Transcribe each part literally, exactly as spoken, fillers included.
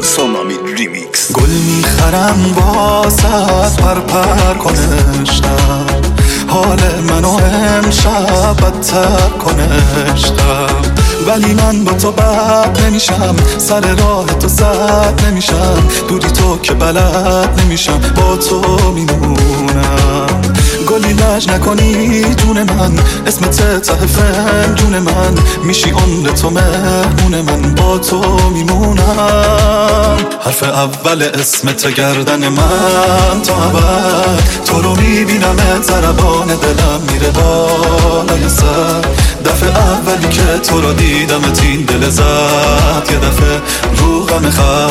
سونامی ریمیکس. گل میخرم واسط پر پر کنشتم، حال منو امشب بدتر کنشتم. ولی من با تو بد نمیشم، سر راه تو زد نمیشم، دودی تو که بلد نمیشم، با تو میمونم. گلی لج نکنی جون من، اسمت ته فنجون من، میشی عمر تو مهمون من، با تو میمونم. حرف اول اسمت گردن من تا ابد، تو رو میبینم ضربان دلم میره بالای سر. دفعه اولی که تو رو دیدم تین دل زد، یه دفعه رو غم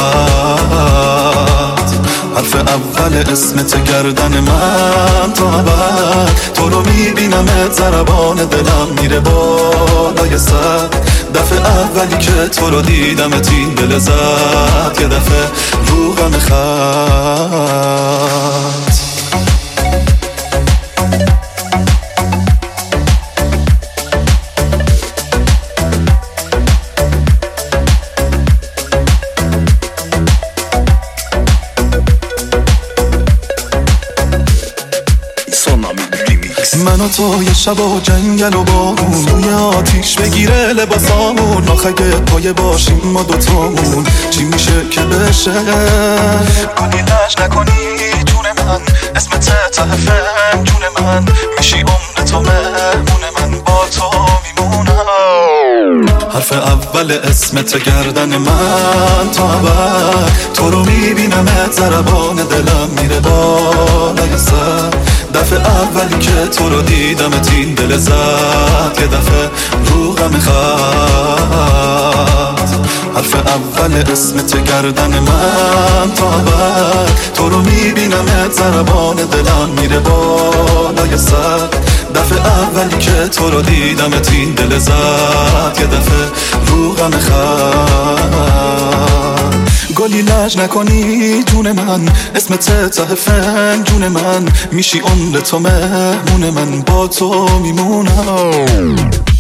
خط. حرف اول اسمت گردن من تا ابد، تو رو میبینم ضربان دلم میره بالای سر. دفعه اولی که تو رو دیدم تین دل زد، یه دفعه رو غم خط. من و تو یه شب و جنگل و بارون، روی آتیش بگیره لباسامون، آخه پایه باشیم ما دوتامون، چی میشه که بشه؟ گلی لج نکنی جون من، اسمت ته فنجون من، میشی عمر تو مهمون من، با تو میمونم. حرف اول اسمت گردن من تا ابد، تو رو میبینم ضربان دلم میره بالای سر. دفعه اولی که تو رو دیدم تین دل زد، یه دفعه رو غم خط. حرف اول اسمت گردن من تا ابد، تو رو میبینم ضربان دلم میره بالای سر. دفعه اولی که تو رو دیدم تین دل زد، یه دفعه رو غم خط. گلی لج نکنی جون من، اسمت ته فنجون من، میشی عمر تو مهمون من، با تو میمونم.